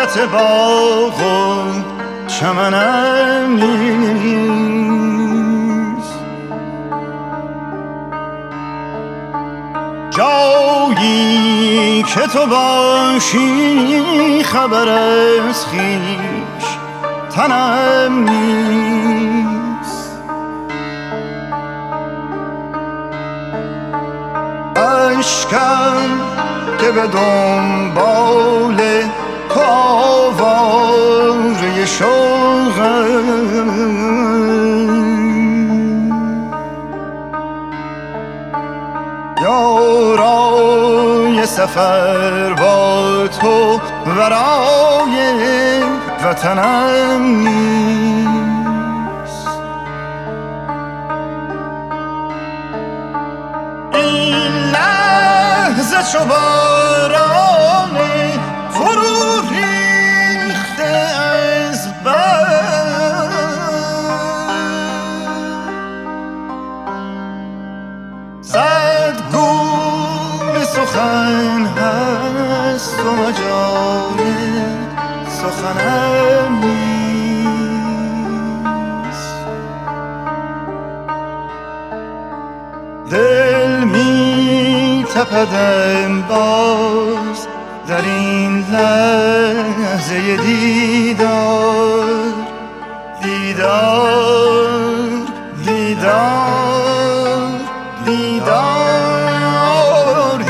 صورت باغ و چمنم نیست. جایی که تو باشی خبر از خویش تنم نیست. اشکم که به دنبال تو آواره شوقم، یارای سفر با تو ورای وطنم نیست. این لحظه چو باران فرو ریخته از بر، صد گونه سخن هست و مجال سخنم نیست. دل می تپدم باز در این لحظه دیدار، دیدار، دیدار، دیدار،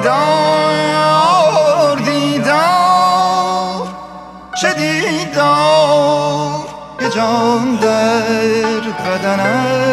دیدار، دیدار. چه دیدار که جان در بدنم